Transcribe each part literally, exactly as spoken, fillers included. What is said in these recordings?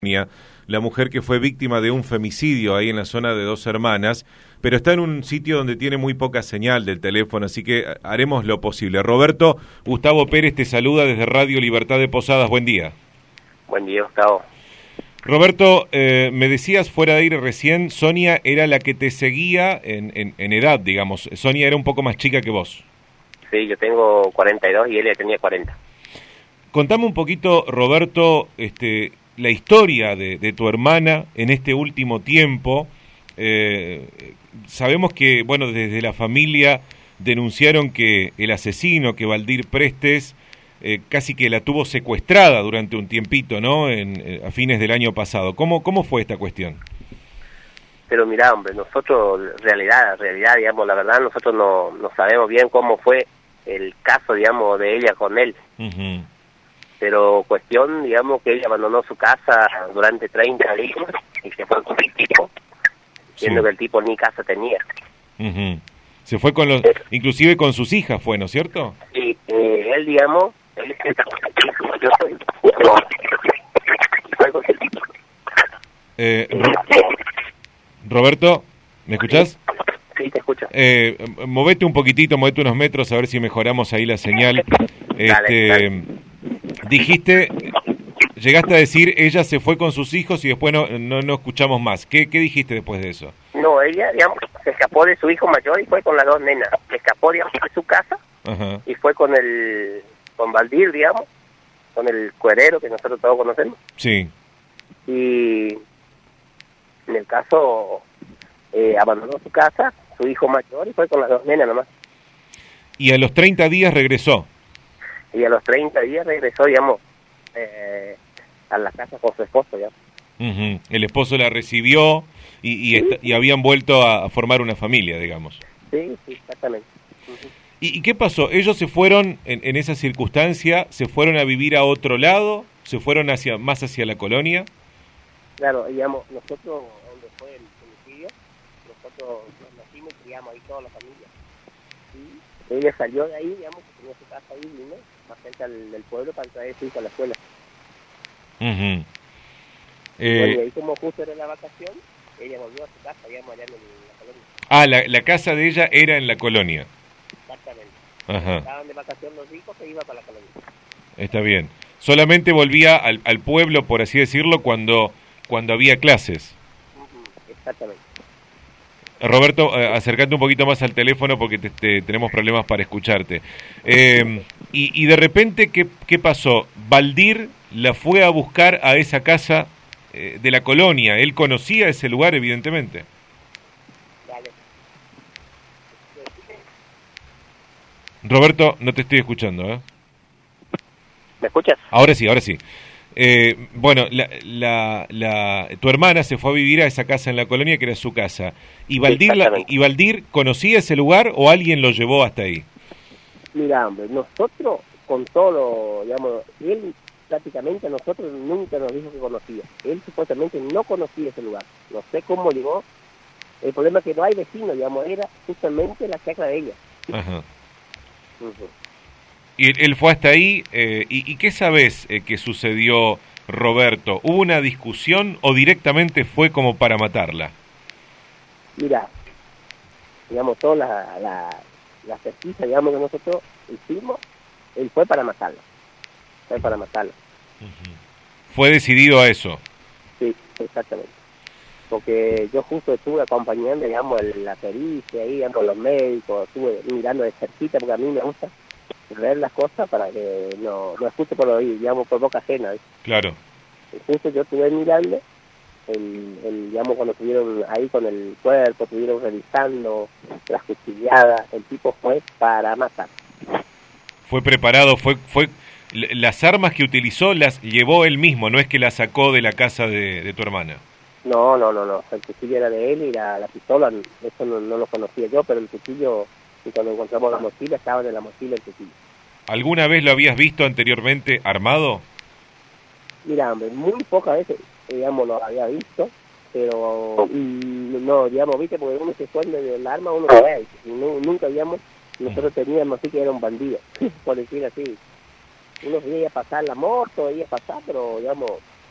La mujer que fue víctima de un femicidio ahí en la zona de Dos Hermanas, pero está en un sitio donde tiene muy poca señal del teléfono, así que haremos lo posible. Roberto, Gustavo Pérez te saluda desde Radio Libertad de Posadas, buen día. Buen día, Gustavo. Roberto, eh, me decías fuera de aire recién, Sonia era la que te seguía en, en, en edad, digamos. Sonia era un poco más chica que vos. Sí, yo tengo cuarenta y dos y ella tenía cuarenta. Contame un poquito, Roberto, este... la historia de, de tu hermana en este último tiempo. Eh, sabemos que, bueno, desde la familia denunciaron que el asesino, que Valdir Prestes, eh, casi que la tuvo secuestrada durante un tiempito, ¿no? En, eh, a fines del año pasado. ¿Cómo, cómo fue esta cuestión? Pero mirá, hombre, nosotros, realidad, realidad, digamos, la verdad, nosotros no, no sabemos bien cómo fue el caso, digamos, de ella con él. Uh-huh. Pero cuestión, digamos, que ella abandonó su casa durante treinta días y se fue con el tipo, siendo sí. que el tipo ni casa tenía. Uh-huh. Se fue con los, inclusive con sus hijas fue, ¿no es cierto? Sí, eh, él, digamos, él yo soy, eh, Ro Roberto, ¿me escuchás? Sí, te escucho. Eh, movete un poquitito, movete unos metros a ver si mejoramos ahí la señal. Dale, este, dale. Dijiste, llegaste a decir, ella se fue con sus hijos y después no no, no escuchamos más. ¿Qué, ¿Qué dijiste después de eso? No, ella, digamos, se escapó de su hijo mayor y fue con las dos nenas. Se escapó, digamos, de su casa. Ajá. Y fue con el, con Valdir, digamos, con el cuerero que nosotros todos conocemos. Sí. Y en el caso, eh, abandonó su casa, su hijo mayor, y fue con las dos nenas nomás. Y a los treinta días regresó. Y a los treinta días regresó, digamos, eh, a la casa con su esposo, ya. Uh-huh. El esposo la recibió y, y, sí, y habían vuelto a, a formar una familia, digamos. Sí, sí, exactamente. Uh-huh. ¿Y, ¿Y qué pasó? ¿Ellos se fueron, en, en esa circunstancia, se fueron a vivir a otro lado? ¿Se fueron hacia más hacia la colonia? Claro, digamos, nosotros, donde fue el homicidio, nosotros nos nacimos y criamos ahí toda la familia. Y ella salió de ahí, digamos, que tenía su casa ahí, ¿no? Más cerca del, del pueblo, para traer a su hijo a la escuela. Uh-huh. eh, bueno, y ahí como justo era la vacación, ella volvió a su casa, digamos, allá en la colonia. Ah, la, la casa de ella era en la colonia. Exactamente. Ajá. Estaban de vacación los hijos, se iba para la colonia. Está bien. Solamente volvía al, al pueblo, por así decirlo, cuando, cuando había clases. Uh-huh. Exactamente. Roberto, eh, acercate un poquito más al teléfono porque te, te, tenemos problemas para escucharte. Eh, y, y de repente, ¿qué, ¿qué pasó? Valdir la fue a buscar a esa casa eh, de la colonia. Él conocía ese lugar, evidentemente. Dale. Roberto, no te estoy escuchando, ¿eh? ¿Me escuchas? Ahora sí, ahora sí. Eh, bueno, la, la, la, tu hermana se fue a vivir a esa casa en la colonia que era su casa. ¿Y Valdir, la, ¿Y Valdir conocía ese lugar o alguien lo llevó hasta ahí? Mira, hombre, nosotros con todo lo, digamos, él prácticamente a nosotros nunca nos dijo que conocía. Él supuestamente no conocía ese lugar. No sé cómo llegó. El problema es que no hay vecinos, digamos, era justamente la chacra de ella. Ajá. Uh-huh. Y él fue hasta ahí, eh, y, ¿y qué sabés eh, que sucedió, Roberto? ¿Hubo una discusión o directamente fue como para matarla? Mira, digamos, todas las la, la pesquisas, digamos, que nosotros hicimos, él fue para matarla. Fue para matarla. Uh-huh. ¿Fue decidido a eso? Sí, exactamente. Porque yo justo estuve acompañando, digamos, la pericia ahí, con los médicos, estuve mirando de cerquita, porque a mí me gusta ver las cosas para que no, no escuche por oír, digamos, por boca ajena. ¿sí? Claro. Y justo yo estuve mirando, el, el, digamos, cuando estuvieron ahí con el cuerpo, estuvieron revisando las cuchilladas, el tipo fue para matar. Fue preparado, fue fue las armas que utilizó las llevó él mismo, no es que las sacó de la casa de, de tu hermana. No, no, no, no, el cuchillo era de él y la, la pistola, eso no, no lo conocía yo, pero el cuchillo, y cuando encontramos la mochila, estaba en la mochila el cuchillo. ¿Alguna vez lo habías visto anteriormente armado? Mira, hombre, muy pocas veces, digamos, lo había visto, pero mm, no, digamos, viste, porque uno se suelda del arma, uno lo ve, y no, nunca, digamos, nosotros teníamos así que era un bandido, por decir así. Uno veía pasar la moto, veía pasar, pero, digamos,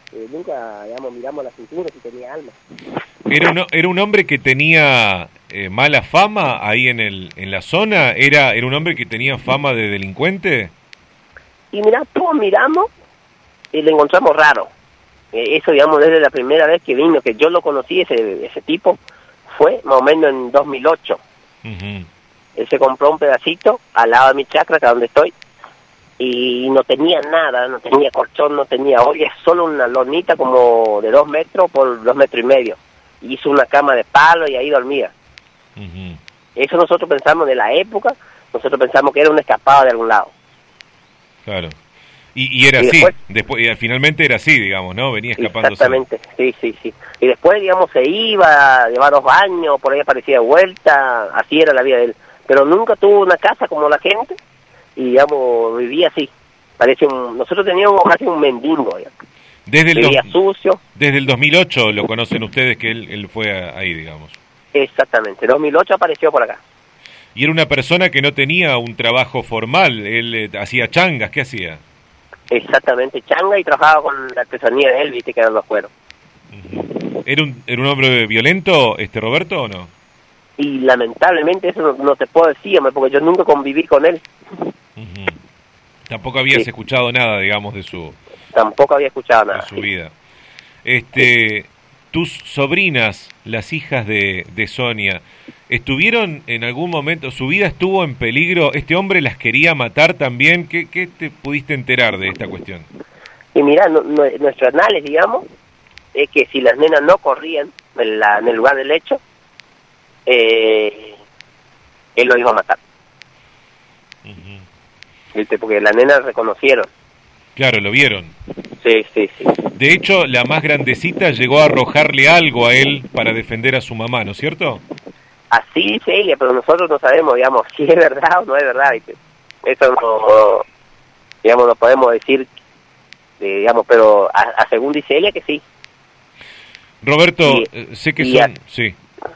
eh, nunca, digamos, miramos la cintura si tenía alma. ¿Era un, era un hombre que tenía eh, mala fama ahí en el en la zona? ¿Era, ¿Era un hombre que tenía fama de delincuente? Y mirá, todos miramos y le encontramos raro. Eh, eso, digamos, desde la primera vez que vino, que yo lo conocí, ese ese tipo, fue más o menos en dos mil ocho. Uh-huh. Él se compró un pedacito al lado de mi chacra, acá donde estoy, y no tenía nada, no tenía colchón, no tenía olla, solo una lonita como de dos metros por dos metros y medio. Y hizo una cama de palo y ahí dormía. Uh-huh. Eso nosotros pensamos de la época, nosotros pensamos que era una escapada de algún lado. Claro. Y, y era y así, después, después, y finalmente era así, digamos, ¿no? Venía escapándose. Exactamente, sí, sí, sí. Y después, digamos, se iba, llevaba dos baños, por ahí aparecía de vuelta, así era la vida de él. Pero nunca tuvo una casa como la gente, y, digamos, vivía así. Parece un, nosotros teníamos casi un mendigo, digamos. Desde el, vivía dos, sucio. Desde el dos mil ocho lo conocen ustedes que él, él fue a, ahí, digamos. Exactamente, dos mil ocho apareció por acá. Y era una persona que no tenía un trabajo formal, él eh, hacía changas, ¿qué hacía? Exactamente, changa, y trabajaba con la artesanía de él, viste, que eran los cueros. Uh-huh. ¿Era un, ¿Era un hombre violento, este Roberto, o no? Y lamentablemente eso no, no te puedo decir, porque yo nunca conviví con él. Uh-huh. Tampoco habías sí. escuchado nada, digamos, de su... Tampoco había escuchado nada. De su sí. vida. Este, tus sobrinas, las hijas de, de Sonia, ¿estuvieron en algún momento, su vida estuvo en peligro? ¿Este hombre las quería matar también? ¿Qué, qué te pudiste enterar de esta cuestión? Y mirá, no, no, nuestro análisis, digamos, es que si las nenas no corrían en, la, en el lugar del hecho, eh, él lo iba a matar. Uh-huh. ¿Viste? Porque las nenas reconocieron. Claro, lo vieron. Sí, sí, sí. De hecho, la más grandecita llegó a arrojarle algo a él para defender a su mamá, ¿no es cierto? Así dice ella, pero nosotros no sabemos, digamos, si es verdad o no es verdad, ¿viste? Eso no, digamos, no podemos decir, eh, digamos, pero a, a según dice ella que sí. Roberto, y, sé que son... A, sí.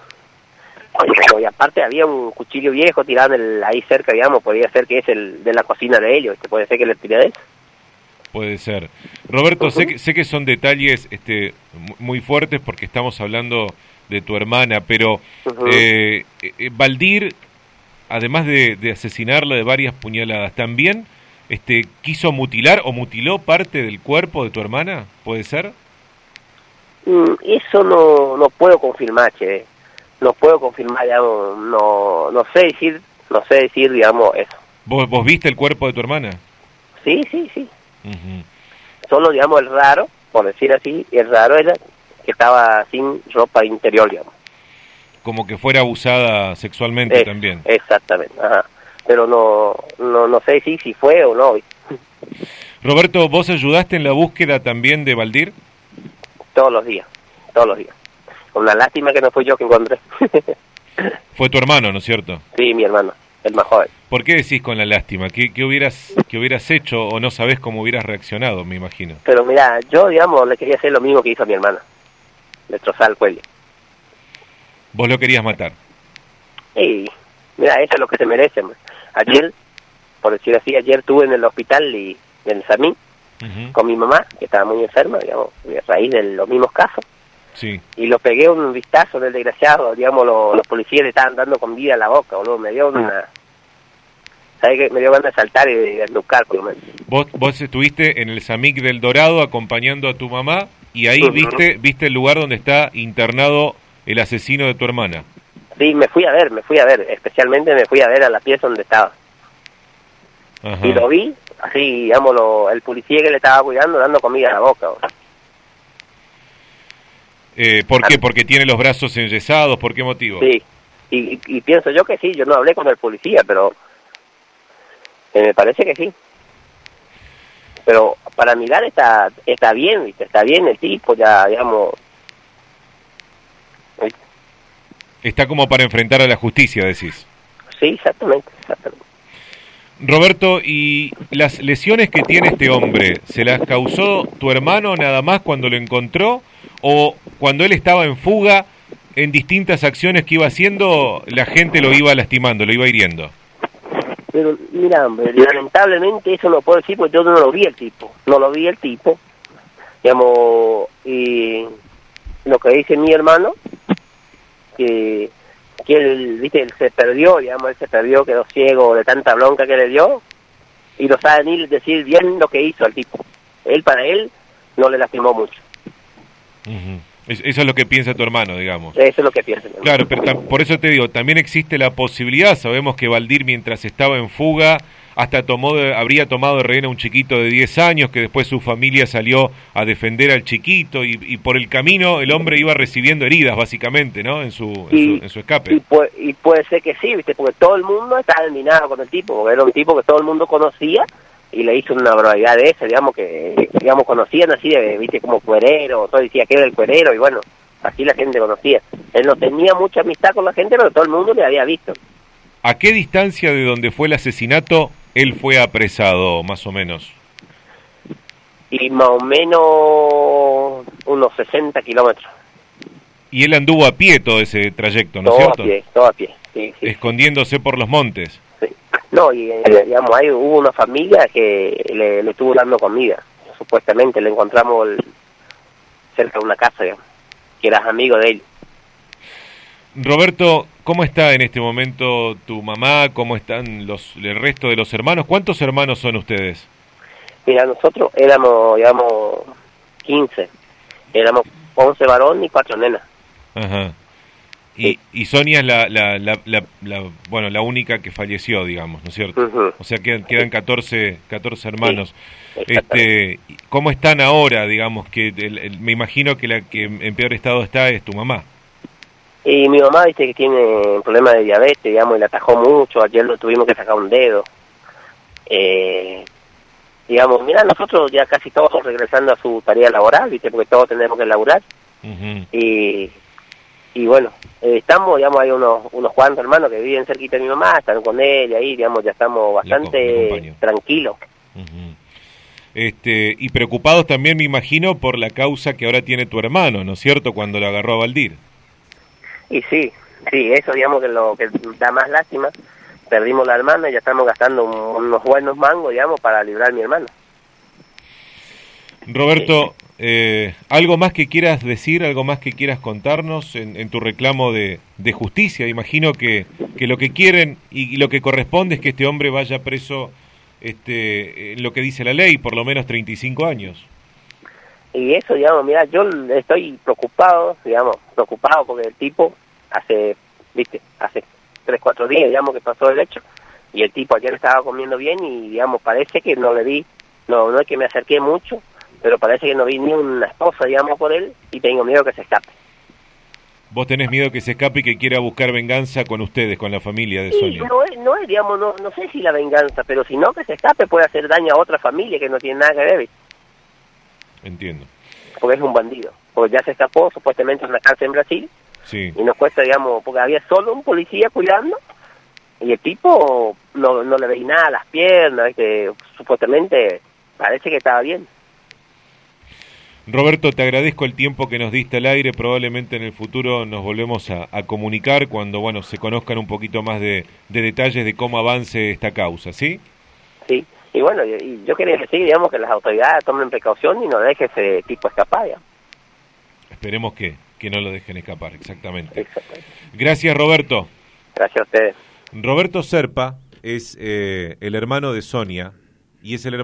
Y aparte había un cuchillo viejo tirado en el, ahí cerca, digamos, podría ser que es el de la cocina de ellos, ¿viste? Puede ser que le tiré de eso. Puede ser. Roberto, uh-huh. sé que, sé que son detalles este, muy fuertes porque estamos hablando de tu hermana, pero uh-huh. eh, eh, Valdir, además de, de asesinarla de varias puñaladas, ¿también este, quiso mutilar o mutiló parte del cuerpo de tu hermana? ¿Puede ser? Mm, eso no, no puedo confirmar, che. No puedo confirmar, digamos, no, no sé decir, no sé decir, digamos, eso. ¿Vos, vos viste el cuerpo de tu hermana? Sí, sí, sí. Uh-huh. Solo, digamos, el raro, por decir así, el raro era que estaba sin ropa interior, digamos. Como que fuera abusada sexualmente es, también. Exactamente, ajá. Pero no, no, no sé decir si fue o no. Roberto, ¿vos ayudaste en la búsqueda también de Valdir? Todos los días, todos los días. Una lástima que no fui yo que encontré. Fue tu hermano, ¿no es cierto? Sí, mi hermano, el más joven. ¿Por qué decís con la lástima? ¿Qué, qué hubieras qué hubieras hecho o no sabés cómo hubieras reaccionado, me imagino? Pero mira, yo, digamos, le quería hacer lo mismo que hizo a mi hermana. Destrozar el cuello. ¿Vos lo querías matar? Sí, mira, eso es lo que se merece. Ayer, por decir así, ayer estuve en el hospital y en el Samín uh-huh. con mi mamá, que estaba muy enferma, digamos, a raíz de los mismos casos. Sí. Y lo pegué un vistazo del desgraciado, digamos, lo, los policías le estaban dando con vida a la boca, boludo, me dio una... ¿Sabes qué? Me dio ganas de saltar y de desnucar, por lo menos. Vos, vos estuviste en el Samic del Dorado acompañando a tu mamá y ahí uh-huh. viste viste el lugar donde está internado el asesino de tu hermana. Sí, me fui a ver, me fui a ver, especialmente me fui a ver a la pieza donde estaba. Ajá. Y lo vi, así, digamos, lo, el policía que le estaba cuidando dando comida a la boca, boludo. Eh, ¿Por qué? ¿Porque tiene los brazos enyesados? ¿Por qué motivo? Sí, y, y, y pienso yo que sí, yo no hablé con el policía, pero eh, me parece que sí. Pero para mirar está está bien, ¿viste? Está bien el tipo, ya, digamos... ¿viste? Está como para enfrentar a la justicia, decís. Sí, exactamente, exactamente. Roberto, ¿y las lesiones que tiene este hombre, se las causó tu hermano nada más cuando lo encontró? ¿O cuando él estaba en fuga, en distintas acciones que iba haciendo, la gente lo iba lastimando, lo iba hiriendo? Pero mira, hombre, lamentablemente eso no puedo decir porque yo no lo vi el tipo, no lo vi el tipo. digamos, y lo que dice mi hermano, que, que él, viste, él se perdió, digamos, él se perdió, quedó ciego de tanta bronca que le dio, y lo sabe ni decir bien lo que hizo al tipo. Él, para él, no le lastimó mucho. Uh-huh. Eso es lo que piensa tu hermano, digamos. Eso es lo que piensa. Claro, pero por eso te digo, también existe la posibilidad, sabemos que Valdir mientras estaba en fuga, hasta tomó de, habría tomado de rehén a un chiquito de diez años, que después su familia salió a defender al chiquito, y, y por el camino el hombre iba recibiendo heridas, básicamente, ¿no? En su, en y, su, en su escape. Y puede, y puede ser que sí, ¿viste? Porque todo el mundo estaba eliminado con el tipo, porque era un tipo que todo el mundo conocía, y le hizo una barbaridad de esa, digamos, que, digamos, conocían así, de, viste, como cuerero, todo decía que era el cuerero, y bueno, así la gente conocía. Él no tenía mucha amistad con la gente, pero todo el mundo le había visto. ¿A qué distancia de donde fue el asesinato él fue apresado, más o menos? Y más o menos unos sesenta kilómetros. Y él anduvo a pie todo ese trayecto, ¿no es cierto? Todo a pie, todo a pie, sí, sí. Escondiéndose por los montes. Sí. No, y eh, digamos, ahí hubo una familia que le, le estuvo dando comida, supuestamente, le encontramos el, cerca de una casa, digamos, que eras amigo de él. Roberto, ¿cómo está en este momento tu mamá? ¿Cómo están los el resto de los hermanos? ¿Cuántos hermanos son ustedes? Mira, nosotros éramos, digamos, quince, éramos once varones y cuatro nenas. Ajá. Y, y Sonia es la, la, la, la, la, bueno, la única que falleció, digamos, ¿no es cierto? Uh-huh. O sea, quedan, quedan catorce, catorce hermanos. Sí, este, ¿cómo están ahora, digamos? que el, el, Me imagino que la que en peor estado está es tu mamá. Y mi mamá, dice que tiene problemas de diabetes, digamos, y le atajó mucho. Ayer lo tuvimos que sacar un dedo. Eh, digamos, mira, nosotros ya casi todos regresando a su tarea laboral, ¿viste? Porque todos tenemos que laburar. Uh-huh. Y... Y bueno, eh, estamos, digamos, hay unos unos cuantos hermanos que viven cerquita de mi mamá, están con él y ahí, digamos, ya estamos bastante tranquilos. Uh-huh. Este, y preocupados también, me imagino, por la causa que ahora tiene tu hermano, ¿no es cierto?, cuando lo agarró a Valdir. Y sí, sí, eso, digamos, que lo que da más lástima. Perdimos la hermana y ya estamos gastando un, unos buenos mangos, digamos, para librar a mi hermano. Roberto, eh, ¿algo más que quieras decir, algo más que quieras contarnos en, en tu reclamo de, de justicia? Imagino que, que lo que quieren y, y lo que corresponde es que este hombre vaya preso, este, en lo que dice la ley, por lo menos treinta y cinco años. Y eso, digamos, mira, yo estoy preocupado, digamos, preocupado porque el tipo hace, viste, hace tres, cuatro días, digamos, que pasó el hecho, y el tipo ayer estaba comiendo bien y, digamos, parece que no le vi, no, no es que me acerqué mucho, pero parece que no vi ni una esposa, digamos, por él, y tengo miedo que se escape. ¿Vos tenés miedo que se escape y que quiera buscar venganza con ustedes, con la familia de sí, Sonia? No es, no es, digamos, no, no sé si la venganza, pero si no que se escape puede hacer daño a otra familia que no tiene nada que ver, ¿viste? Entiendo. Porque es un bandido, porque ya se escapó supuestamente en una cárcel en Brasil, sí. Y nos cuesta, digamos, porque había solo un policía cuidando, y el tipo no, no le veía nada a las piernas, que supuestamente parece que estaba bien. Roberto, te agradezco el tiempo que nos diste al aire. Probablemente en el futuro nos volvemos a, a comunicar cuando, bueno, se conozcan un poquito más de, de detalles de cómo avance esta causa, ¿sí? Sí, y bueno, y, y yo quería decir, digamos, que las autoridades tomen precaución y no dejen ese tipo escapar, ya. Esperemos que, que no lo dejen escapar, exactamente. Exactamente. Gracias, Roberto. Gracias a ustedes. Roberto Serpa es eh, el hermano de Sonia y es el hermano